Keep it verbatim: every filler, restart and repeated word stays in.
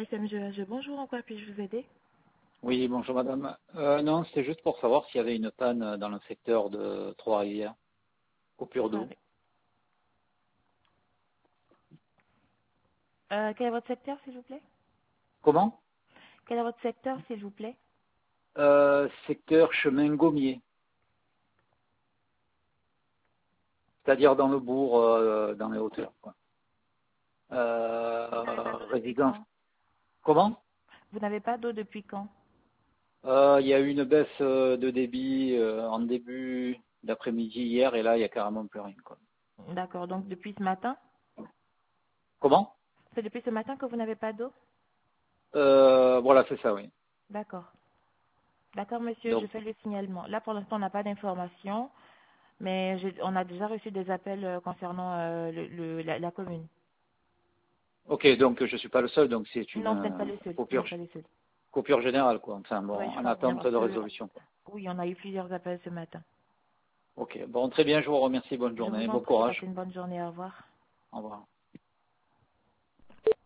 S M G H. Bonjour, en quoi puis-je vous aider? Oui, bonjour madame. Euh, non, c'était juste pour savoir s'il y avait une panne dans le secteur de Trois-Rivières, coupure Trois. d'eau. Euh, quel est votre secteur, s'il vous plaît? Comment? Quel est votre secteur, s'il vous plaît? euh, Secteur chemin Gommier, c'est-à-dire dans le bourg, euh, dans les hauteurs, quoi. Vous n'avez pas Euh, d'eau depuis résidence. quand? Comment? Vous n'avez pas d'eau depuis quand? Euh, Il y a eu une baisse euh, de débit euh, en début d'après-midi hier et là il y a carrément plus rien, quoi. D'accord, donc depuis ce matin? Comment? C'est depuis ce matin que vous n'avez pas d'eau? euh, Voilà, c'est ça, oui. D'accord. D'accord, monsieur, je Donc, fais le signalement. Là, pour l'instant, on n'a pas d'informations, mais j'ai- on a déjà reçu des appels euh, concernant euh, le, le- la, la commune. ok, donc je suis pas le seul, donc c'est une Non, vous n'êtes pas euh, le seul. Vous coupure n'êtes pas le seul. coupure générale, quoi. Enfin bon, Oui, je en pense bien attente parce de que, résolution, quoi. oui, on a eu plusieurs appels ce matin. Ok, bon, très bien, je vous remercie, bonne Je vous journée, en bon prie, courage, passez une bonne journée. Au revoir. au revoir.